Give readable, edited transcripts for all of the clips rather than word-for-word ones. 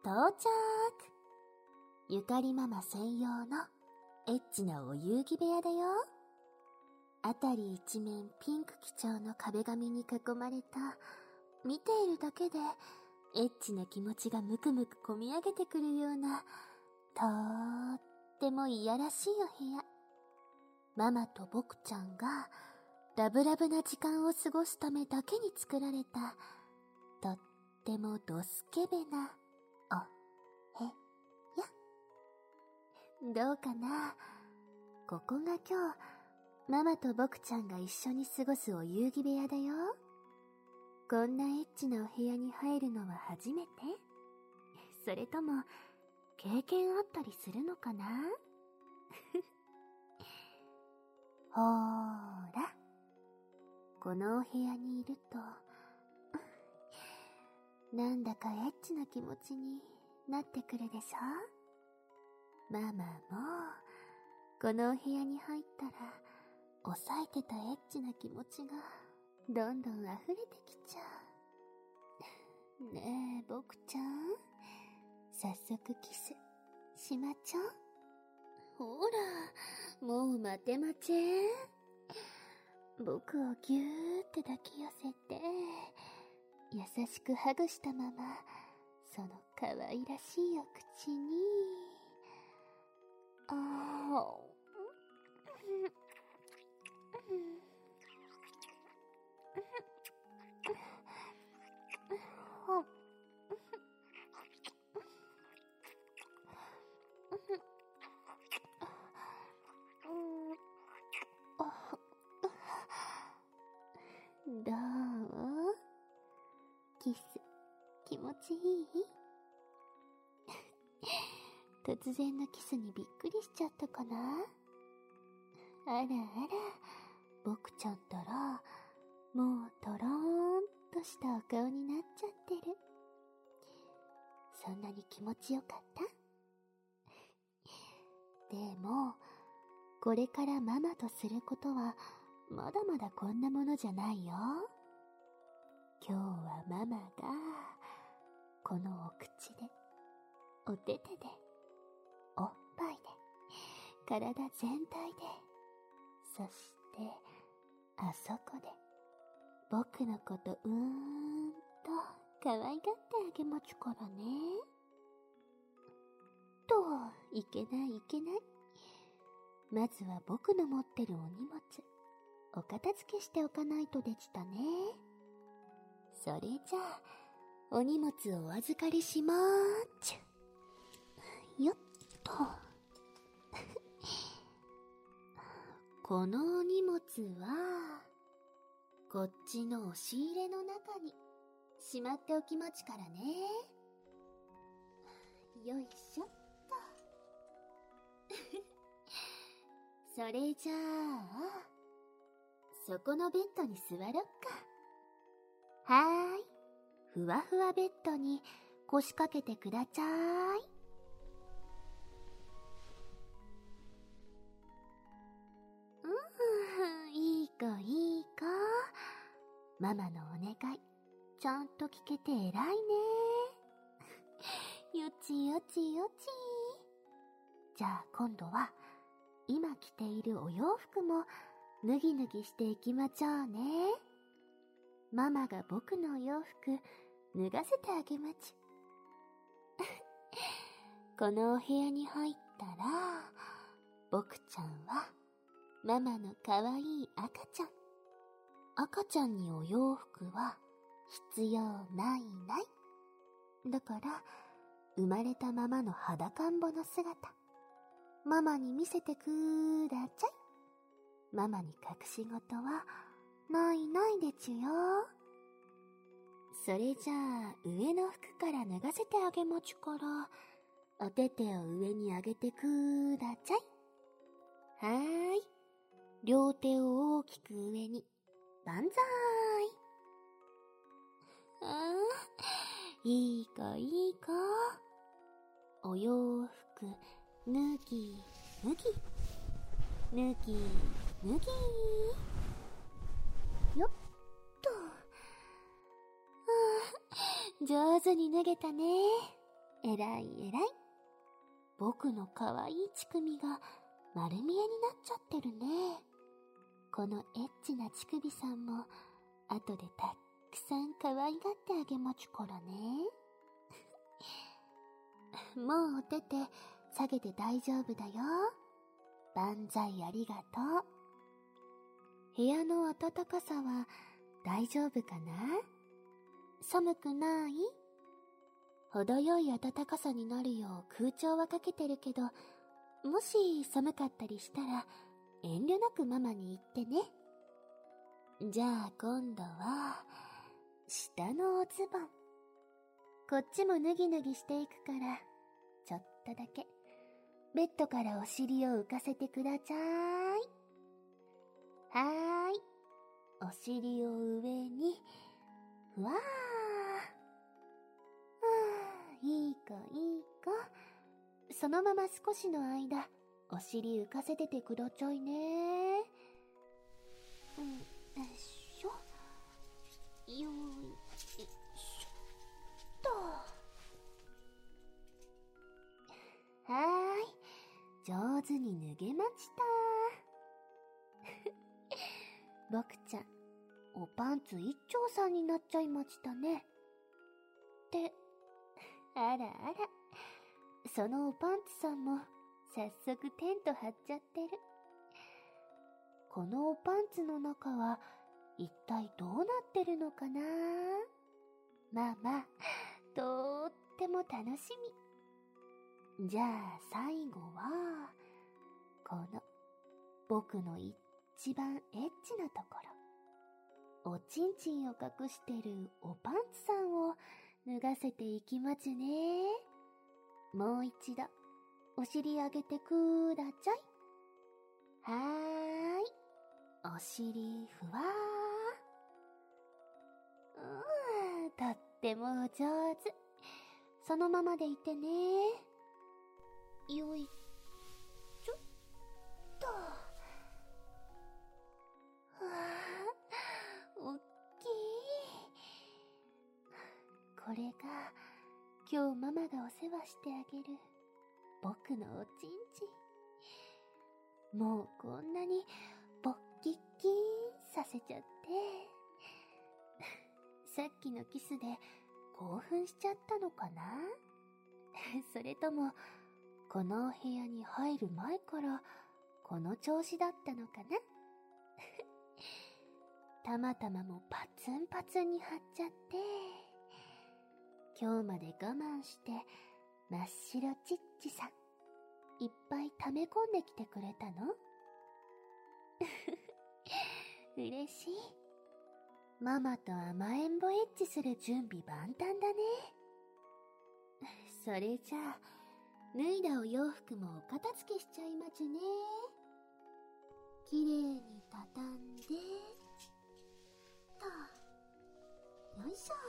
到着。ゆかりママ専用のエッチなお遊戯部屋だよ。あたり一面ピンク基調の壁紙に囲まれた、見ているだけでエッチな気持ちがムクムクこみ上げてくるような、とーってもいやらしいお部屋。ママと僕ちゃんがラブラブな時間を過ごすためだけに作られた、とってもドスケベなお部屋。どうかな。ここが今日ママと僕ちゃんが一緒に過ごすお遊戯部屋だよ。こんなエッチなお部屋に入るのは初めて？それとも経験あったりするのかな？ほーら、このお部屋にいるとなんだかエッチな気持ちになってくるでしょ。ママもこのお部屋に入ったら抑えてたエッチな気持ちがどんどん溢れてきちゃう。ねえ僕ちゃん、早速キスしまちょ。ほら、もう待て待ち。僕をぎゅーって抱き寄せて優しくハグしたまま、その可愛らしいお口にどう？キス気持ちいい？突然のキスにびっくりしちゃったかな？あらあら、僕ちゃんったらもうとろーんとしたお顔になっちゃってる。そんなに気持ちよかった？でもこれからママとすることはまだまだこんなものじゃないよ。今日はママがこのお口で、お手手で、おっぱいで、体全体で、そしてあそこで僕のことと可愛がってあげますからね。と、いけないいけない。まずは僕の持ってるお荷物、お片付けしておかないとでしたね。それじゃあ、お荷物をお預かりしまーちゅ。よっと。このお荷物は、こっちの押し入れの中にしまっておきまちからね。よいしょっと。それじゃあ、そこのベッドに座ろっか。はーい。ふわふわベッドに腰掛けてくだちゃーい。いい子いい子。ママのお願い、ちゃんと聞けて偉いね。よちよちよち。じゃあ今度は、今着ているお洋服も脱ぎ脱ぎしていきまちょうね。ママが僕のお洋服脱がせてあげまち。このお部屋に入ったら、僕ちゃんはママのかわいい赤ちゃん。赤ちゃんにお洋服は必要ないない。だから、生まれたままの裸んぼの姿、ママに見せてくだちゃい。ママに隠し事はないないでちゅよ。それじゃあ、上の服から脱がせてあげまちゅから、お手手を上に上げてくだちゃい。はーい。両手を大きく上に、万歳。いい子いい子。お洋服、脱ぎ、脱ぎ。脱ぎ、脱ぎ。よっと。上手に脱げたね。 えらいえらい。僕の可愛い乳首が丸見えになっちゃってるね。このエッチな乳首さんも後でたくさん可愛がってあげまちゅからね。もうお手手下げて大丈夫だよ。万歳ありがとう。部屋の暖かさは大丈夫かな？寒くない？程よい暖かさになるよう空調はかけてるけど、もし寒かったりしたら遠慮なくママに言ってね。じゃあ今度は下のおズボン。こっちも脱ぎ脱ぎしていくから、ちょっとだけベッドからお尻を浮かせてください。はーい。お尻を上に、ふわー。いい子いい子。そのまま少しの間、お尻浮かせててくだちゃいね。よいしょ。よいしょっと。はーい。上手に脱げました。僕ちゃん、おパンツ一丁さんになっちゃいましたね。って、あらあら、そのおパンツさんも早速テント張っちゃってる。このおパンツの中は一体どうなってるのかな？まあまあ、とっても楽しみ。じゃあ最後は、この僕の一番エッチなところ。おちんちんを隠してるおパンツさんを脱がせていきますね。もう一度、お尻上げてくだちゃい。はーい。お尻ふわー。とってもお上手。そのままでいてね。よいちょっと。おっきい。これが今日ママがお世話してあげる僕のおちんちん。もうこんなにボッキッキーンさせちゃってさっきのキスで興奮しちゃったのかなそれともこのお部屋に入る前からこの調子だったのかなたまたまもパツンパツンに張っちゃって、今日まで我慢して真っ白ちっちさんいっぱい溜め込んできてくれたの嬉しい。ママと甘えんぼエッチする準備万端だね。それじゃあ脱いだお洋服もお片付けしちゃいまちゅね。きれいに畳んでと、よいしょ。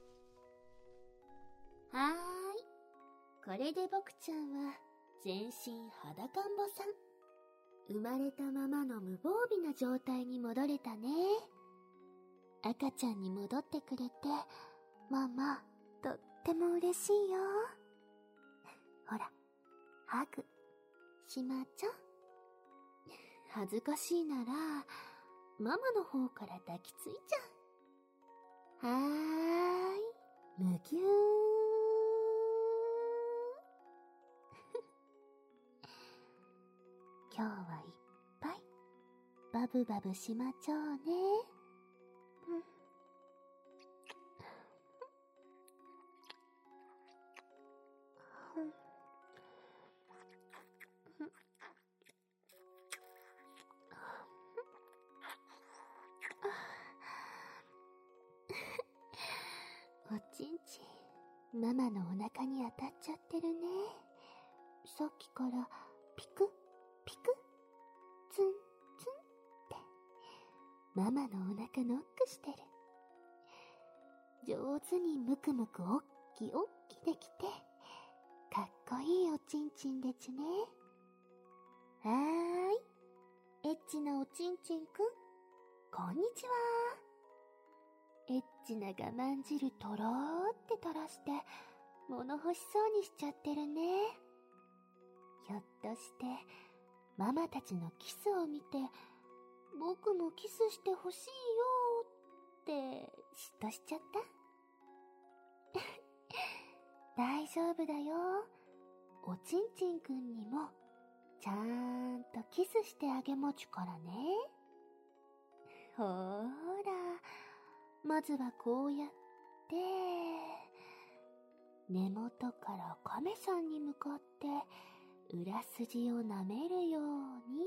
はーい。これで僕ちゃんは全身裸んぼさん。生まれたままの無防備な状態に戻れたね。赤ちゃんに戻ってくれて、ママ、とっても嬉しいよ。ほら、ハグ、しまちゃん。恥ずかしいなら、ママの方から抱きついちゃう。はーい、むぎゅー。今日はいっぱいバブバブしまちょうね。おちんちん、ママのお腹に当たっちゃってるね。さっきからピクピクツンツンってママのお腹ノックしてる。上手にムクムクおっきおっきできてかっこいいおちんちんでちゅね。はーい、エッチなおちんちんくん、こんにちは。エッチな我慢汁とろーって垂らして物欲しそうにしちゃってるね。ひょっとして、ママたちのキスを見て、僕もキスしてほしいよって嫉妬しちゃった？大丈夫だよ。おちんちんくんにもちゃんとキスしてあげもちからね。ほーら、まずはこうやって根元から亀さんに向かって裏筋を舐めるように。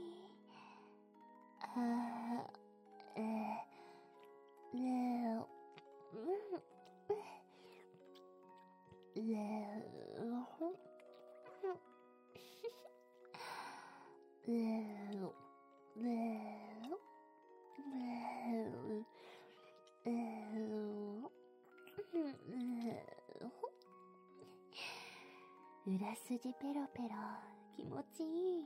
裏筋ペロペロ気持ちいい？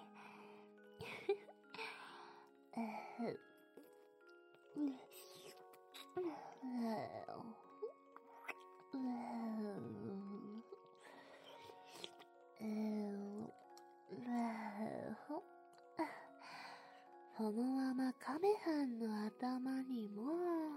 そのままカメハンの頭にも、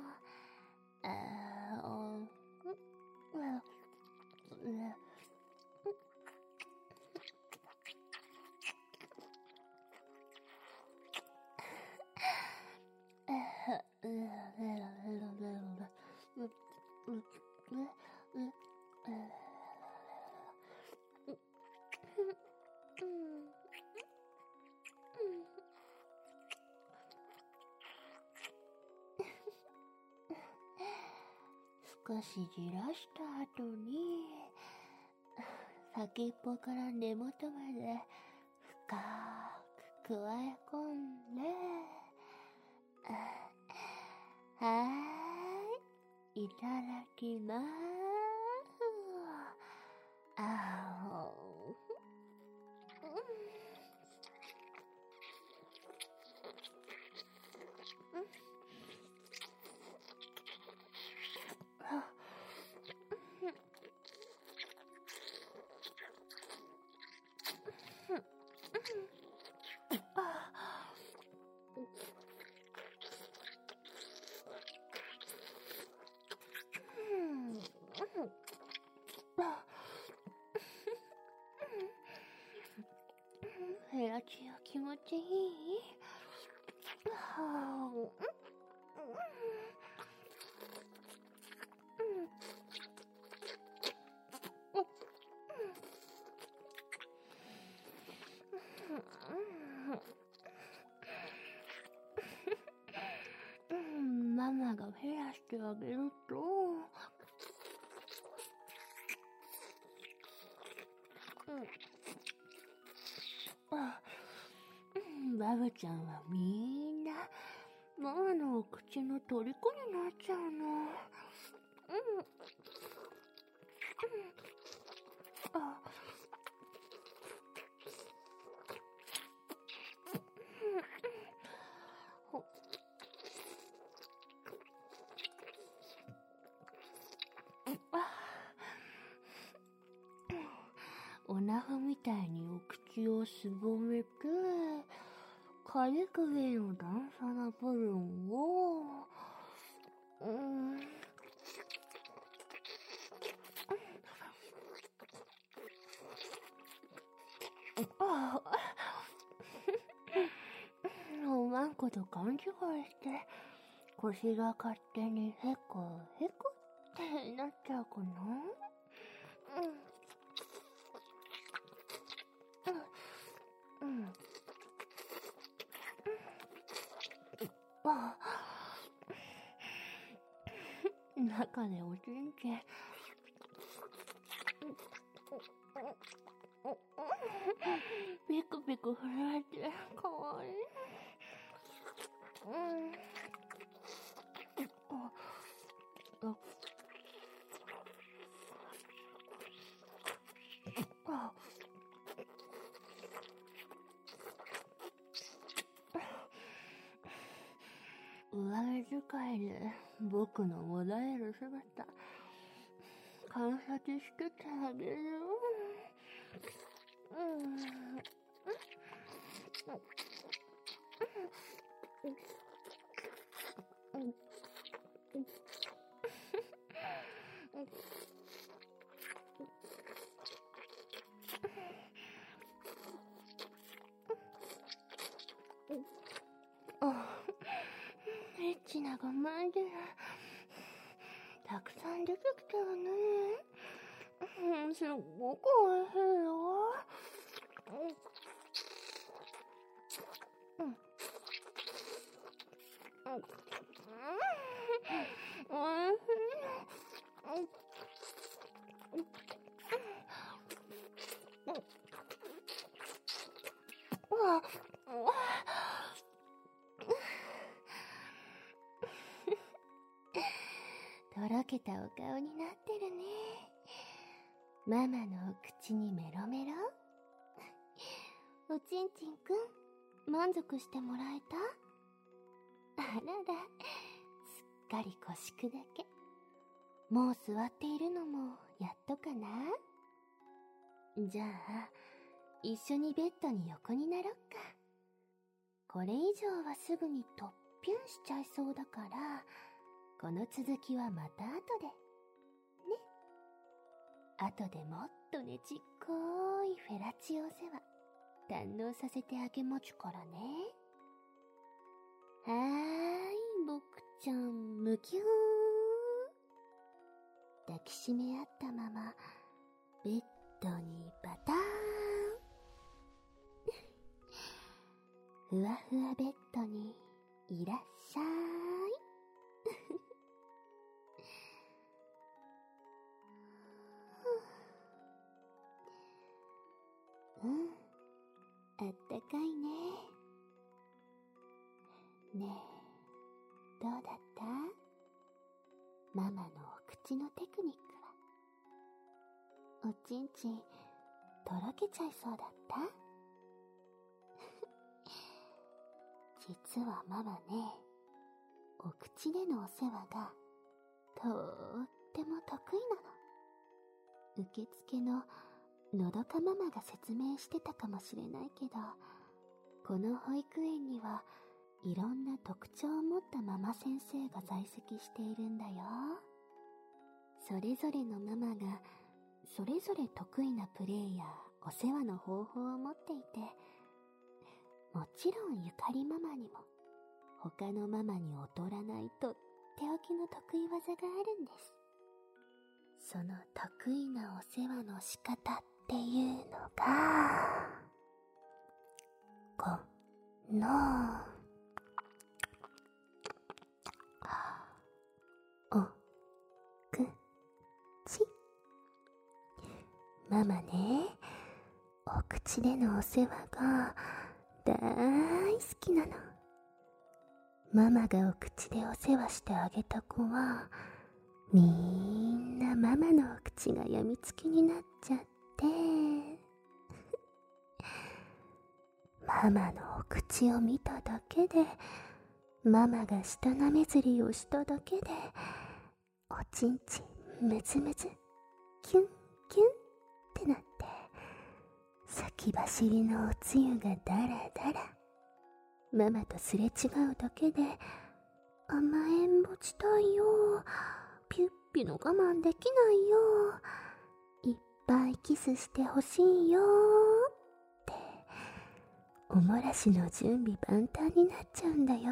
少しじらした後に、先っぽから根元まで深く加え込んで、いただきまーす。ヘラチオ気持ちいい？ママが減らしてあげると、バブちゃんはみんなママのお口の虜になっちゃうの。おなほみたいにお口をすぼめて、かゆくべの段差な部分を、おまんこと勘違いして、腰が勝手にへこへこってなっちゃうかな？中でおちんちんピクピク震えてかわいい。上目遣いで僕のもだえる姿観察しててあげる。エッチなごまでたくさん出てきたわね。すっごくおいしいよ。おいしい。とろけたお顔になってるね。ママのお口にメロメロ。おちんちんくん、満足してもらえた？あらら、すっかり腰砕け。もう座っているのもやっとかな？じゃあ、一緒にベッドに横になろっか。これ以上はすぐにとっぴゅんしちゃいそうだから、この続きはまた後で。ね。後でもっとねちっこいフェラチオ世話、堪能させてあげまちゅからね。はーい、僕ちゃん、むきゅー。抱きしめ合ったまま、ベッドにバターン。ふわふわベッドにいらっしゃい。あったかいね。ねえ、どうだった？ママのお口のテクニックは。おちんちん、とろけちゃいそうだった？実はママね、お口でのお世話がとっても得意なの。受付ののどかママが説明してたかもしれないけど、この保育園にはいろんな特徴を持ったママ先生が在籍しているんだよ。それぞれのママがそれぞれ得意なプレーやお世話の方法を持っていて、もちろんゆかりママにも他のママに劣らないとっておきの得意技があるんです。その得意なお世話の仕方っていうのが、このお口。ママね、お口でのお世話が大好きなの。ママがお口でお世話してあげた子は、みんなママのお口がやみつきになっちゃって、ママのお口を見ただけで、ママが舌なめずりをしただけで、おちんちんむずむず、キュンキュンってなって、先走りのおつゆがダラダラ。ママとすれ違うだけで、甘えんぼちたいよ。ピュッピの我慢できないよ。いっぱいキスしてほしいよ。って、おもらしの準備万端になっちゃうんだよ。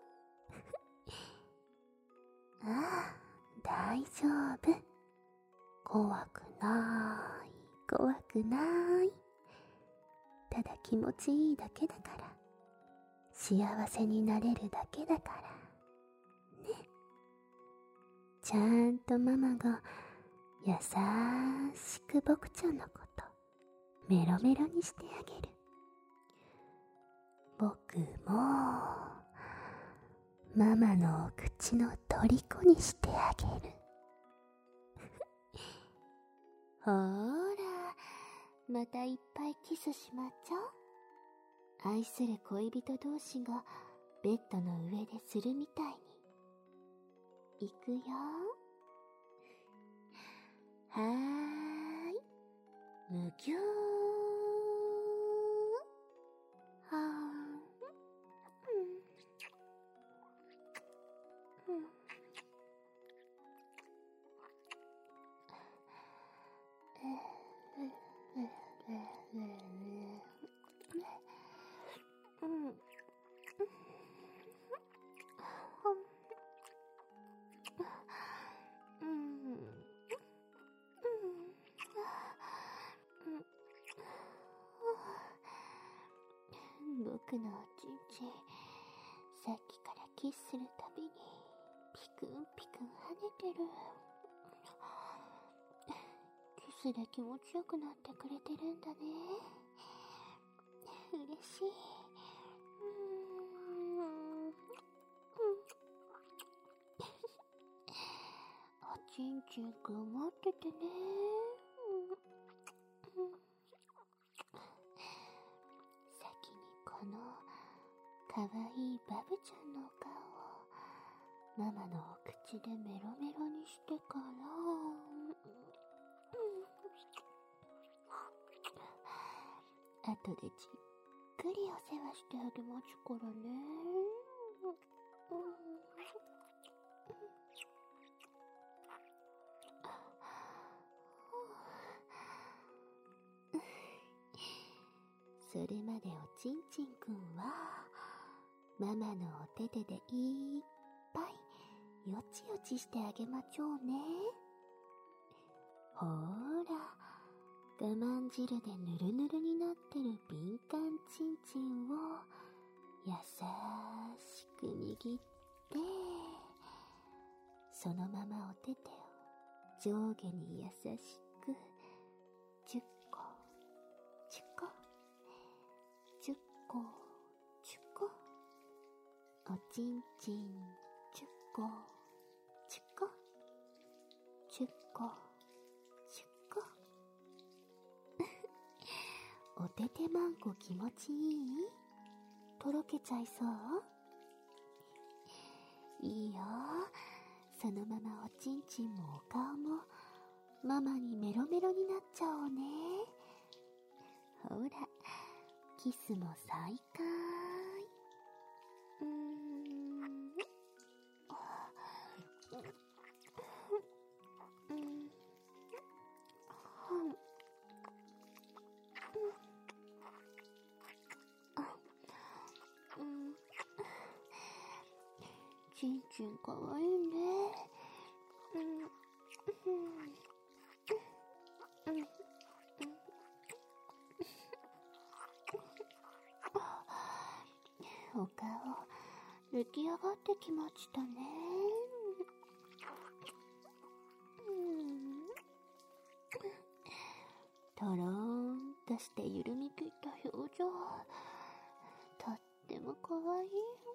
ああ、大丈夫。怖くない、怖くない。ただ気持ちいいだけだから。幸せになれるだけだからね。ちゃんとママが優しく僕ちゃんのことメロメロにしてあげる。僕もママのお口の虜にしてあげる。ほーら、またいっぱいキスしまっちゃう。愛する恋人同士がベッドの上でするみたいに。いくよ。 ぎゅー。はーん。僕のおちんちん、さっきからキスするたびにピクンピクン跳ねてる。キスで気持ちよくなってくれてるんだね。嬉しい。おちんちんくん待っててね。先にこのかわいいバブちゃんのお顔をママのお口でメロメロにしてから、後でじっくりお世話してあげますからね。それまでおちんちんくんはママのお手手でいっぱいよちよちしてあげましょうね。ほーら、我慢汁でぬるぬるになってる敏感ちんちんを優しく握って、そのままお手手を上下に優しく10個10個10個10個、おちんちん10個10個10個10個お手手まんこ気持ちいい？とろけちゃいそう？いいよ。そのままおちんちんもお顔もママにメロメロになっちゃおうね。ほら、キスも再開。ちんちんかわいいね。お顔出来上がってきましたね。とろーんとして緩み切った表情、とってもかわいい。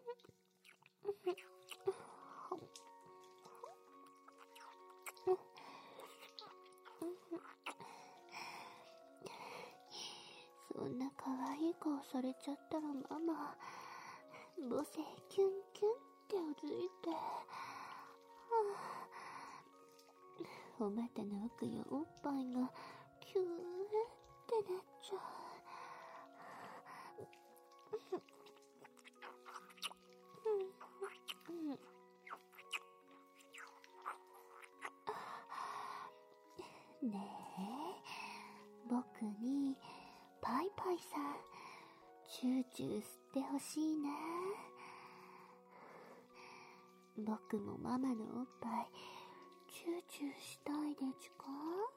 そんなかわいい顔されちゃったらママ、母性キュンキュンってうずいて、お股の奥やおっぱいがキューってなっちゃう。ねえ、僕にパイパイさんチューチュー吸ってほしいな。僕もママのおっぱいチューチューしたいでちゅか？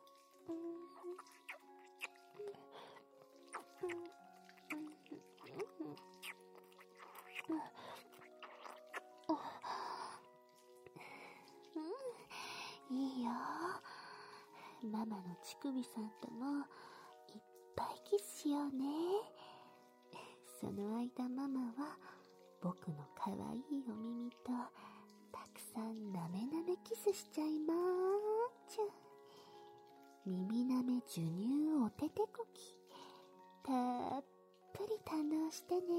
いいよ。ママの乳首さんともいっぱいキスしようね。その間ママは僕のかわいいお耳とたくさんなめなめキスしちゃいまーちゅ。耳なめ授乳おててこき、たっぷり堪能してね。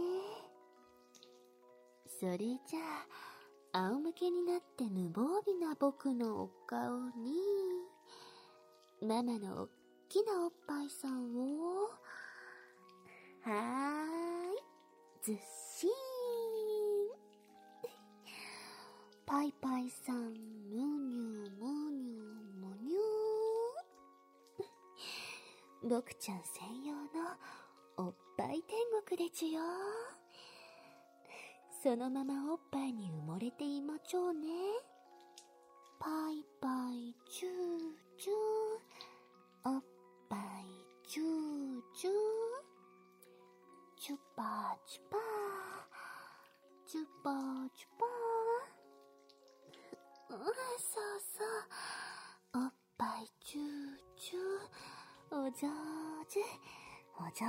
それじゃあ仰向けになって無防備な僕のお顔にママのおっきなおっぱいさんを、はーい、ずっしーん。パイパイさん、むにゅむにゅむにゅ僕ちゃん専用のおっぱい天国でちゅよ。そのままおっぱいに埋もれていまちょうね。パイパイチューチュー、おっぱいチューチュー、チュパチュパー、チュパチュパー。そうそう、おっぱいチューチュー、お上手、お上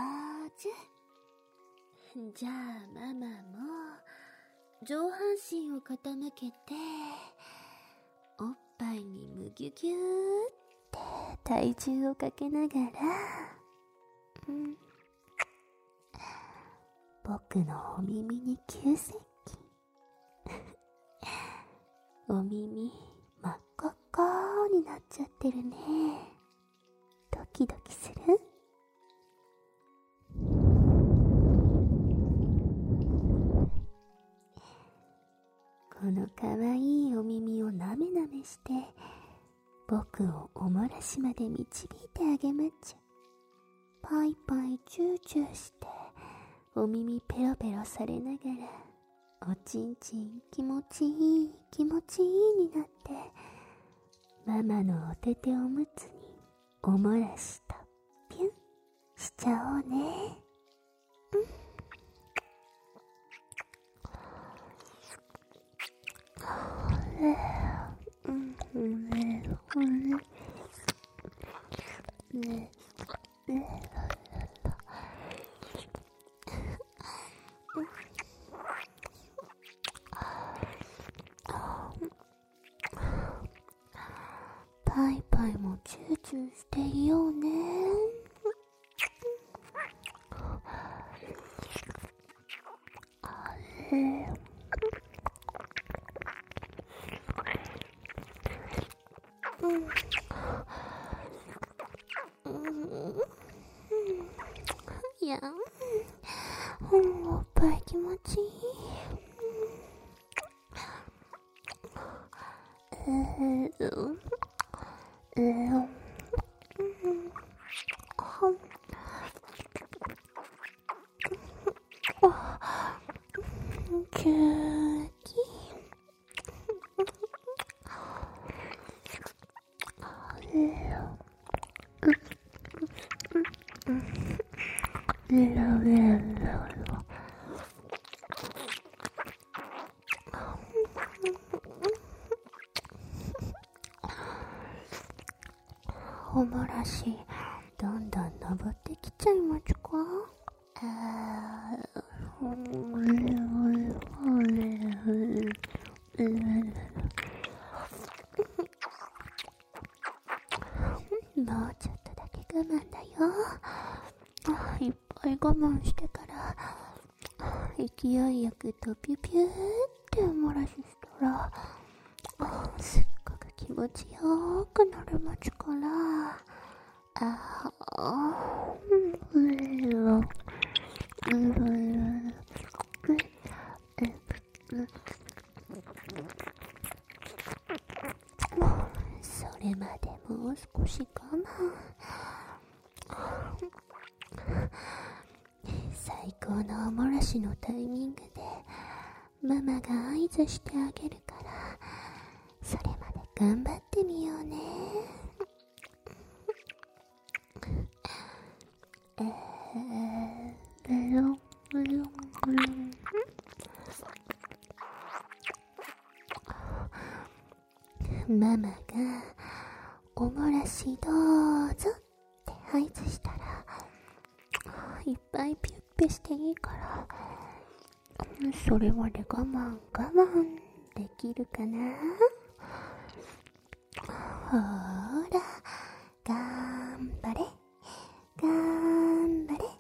手。じゃあママも上半身を傾けて、おっぱいにむぎゅぎゅーって体重をかけながら、僕のお耳に急接近。お耳真っ赤っかになっちゃってるね。ドキドキする？このかわいいお耳をなめなめして僕をおもらしまで導いてあげまちゅ。パイパイチューチューしてお耳ペロペロされながら、おちんちん気持ちいい気持ちいいになって、ママのおてておむつにおもらしとピュンしちゃおうね。パイパイもチューチューしていようね。いや、おっぱい気持ちいい。キューキおもらしどんどん登ってきちゃいまちゅか。もうちょっとだけ我慢だよ。いっぱい我慢してから勢いよくとピュピューっておもらししたら、すっごく気持ちよくなるまちから。それまでもう少し我慢。最高のおもらしのタイミングでママが合図してあげるから、それまで頑張ってみようね。ママがおもらしどうぞって合図したら、いっぱいピュッピュしていいから、それまで我慢できるかな。ほーら、頑張れ頑張れ。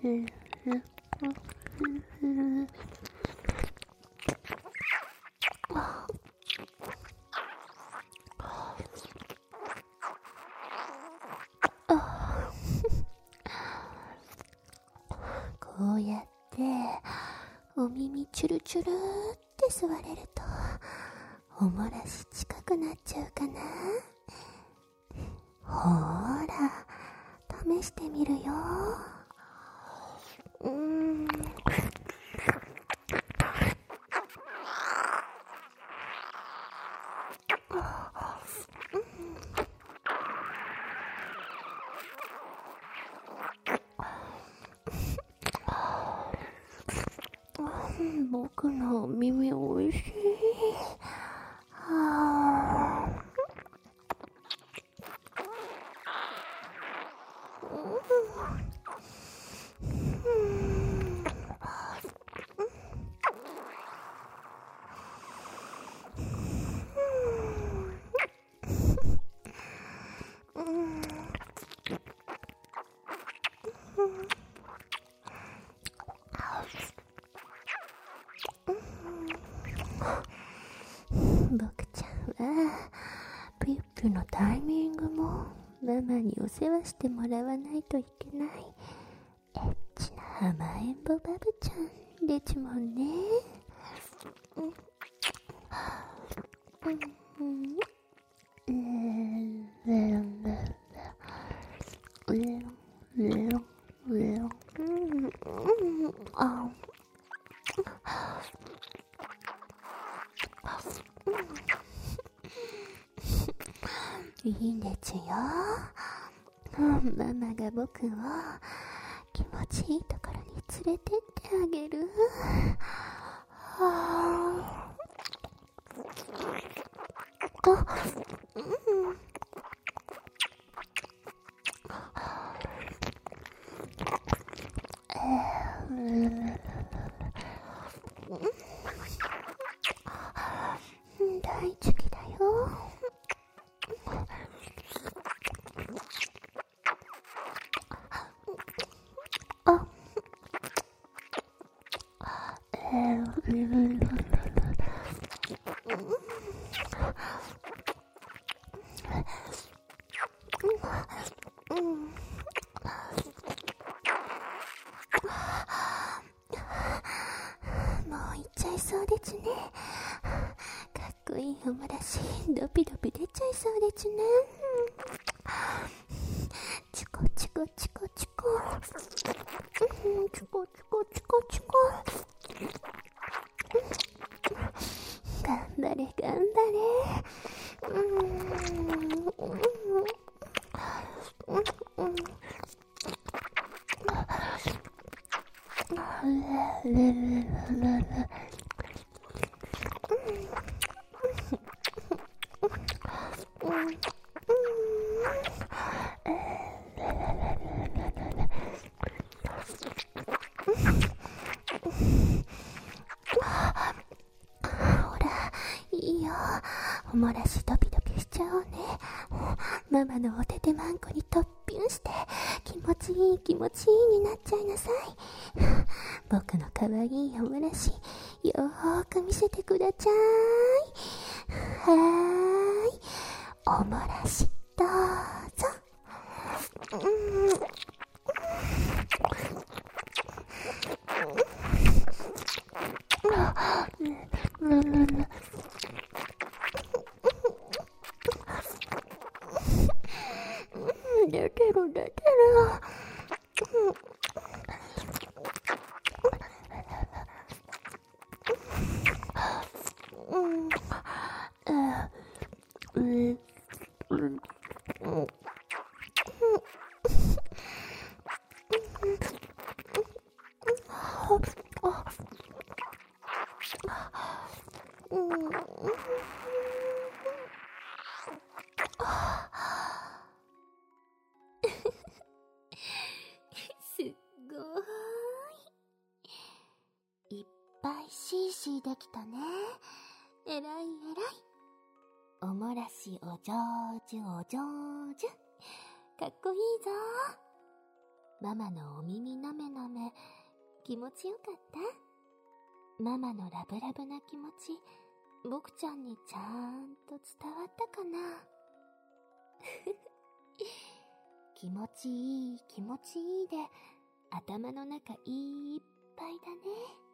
こうやってお耳チュルチュルって吸われるとおもらし近くなっちゃうかな。ほーら、試してみるよ。僕の耳おいしい。僕ちゃんはピッピのタイミングもママにお世話してもらわないといけないエッチな甘えん坊バブちゃんでちもんね。いいんですよ。ママが僕を気持ちいいところに連れてってあげる。大好きだよ。もう行っちゃいそうですね。かっこいいおもらしドピドピ出ちゃいそうですね。チコチコチコチコチコチコチコチコ。頑張れ頑張れ。ほら、いいよ。おもらしドピドピしちゃおうね。ママのお手手まんこにトッピンして気持ちいい気持ちいいになっちゃいなさい。僕のかわいいおもらしよーく見せてください。はーい、おもらしどうぞ。出てる出てる。すっごい。いっぱいシーシーできたね。えらいえらい。おもらしお上手お上手。かっこいいぞ。 ママのお耳なめなめ、気持ちよかった？ママのラブラブな気持ち、僕ちゃんにちゃんと伝わったかな？気持ちいい気持ちいいで頭の中いっぱいだね。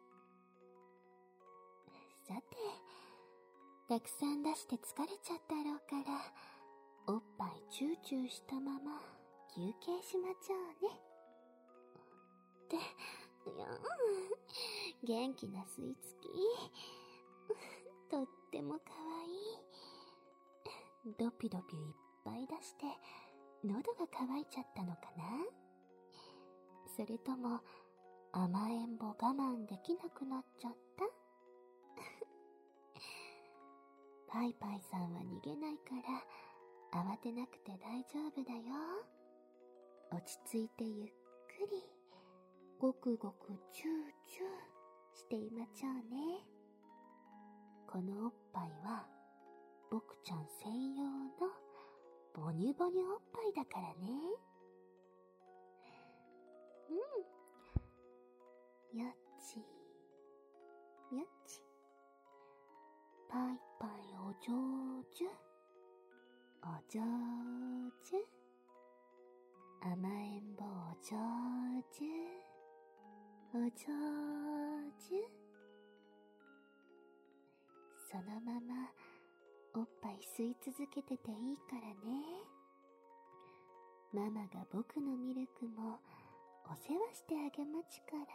さて、たくさん出して疲れちゃったろうから、おっぱいチューチューしたまま休憩しまちょうね。っていや元気な吸い付きとってもかわいい。ドピドピいっぱい出して喉が渇いちゃったのかな？それとも甘えんぼ我慢できなくなっちゃった？パイパイさんは逃げないから慌てなくて大丈夫だよ。落ち着いてゆっくりごくごくチューチューしていまちょうね。このおっぱいは僕ちゃん専用のボニュボニュおっぱいだからね。よっちよっち、パイパイお上手お上手、甘えん坊お上手お上手。そのままおっぱい吸い続けてていいからね。ママが僕のミルクもお世話してあげまちからね。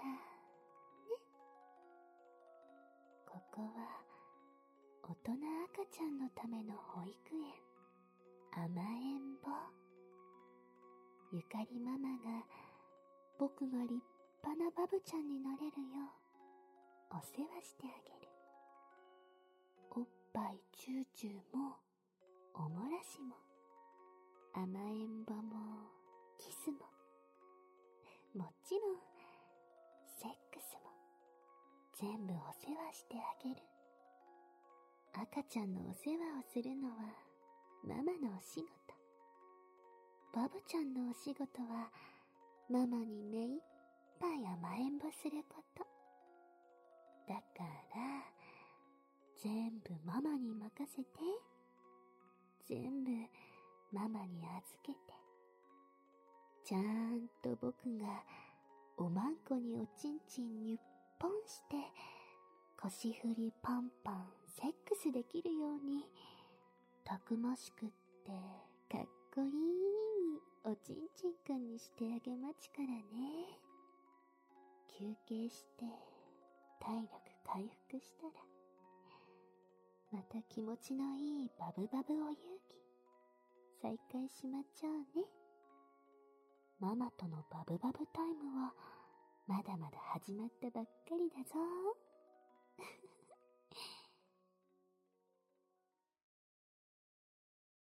ここは大人赤ちゃんのための保育園、甘えん坊。ゆかりママが僕が立派なバブちゃんになれるようお世話してあげる。おっぱいチューチューもおもらしも甘えん坊もキスももちろんセックスも全部お世話してあげる。赤ちゃんのお世話をするのはママのお仕事。バブちゃんのお仕事はママに目いっぱい甘えんぼすること。だから全部ママに任せて、全部ママに預けて、ちゃんと僕がおまんこにおちんちんにゅっぽんして腰振りパンパンセックスできるようにたくましくってかっこいいおちんちんくんにしてあげまちからね。休憩して体力回復したらまた気持ちのいいバブバブお遊戯再開しまちょうね。ママとのバブバブタイムはまだまだ始まったばっかりだぞ。